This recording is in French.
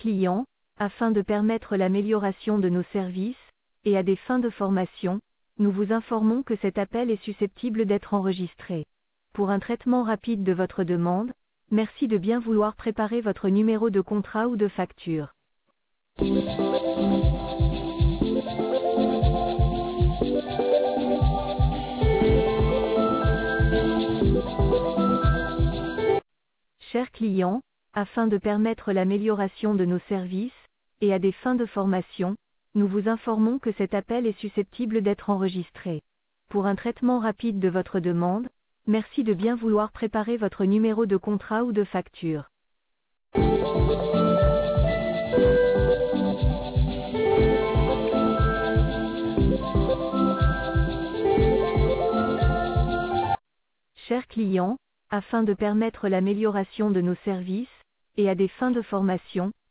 client, afin de permettre l'amélioration de nos services, et à des fins de formation, nous vous informons que cet appel est susceptible d'être enregistré. Pour un traitement rapide de votre demande, merci de bien vouloir préparer votre numéro de contrat ou de facture. Chers clients, afin de permettre l'amélioration de nos services, et à des fins de formation, nous vous informons que cet appel est susceptible d'être enregistré. Pour un traitement rapide de votre demande, merci de bien vouloir préparer votre numéro de contrat ou de facture. Chers clients, afin de permettre l'amélioration de nos services, et à des fins de formation,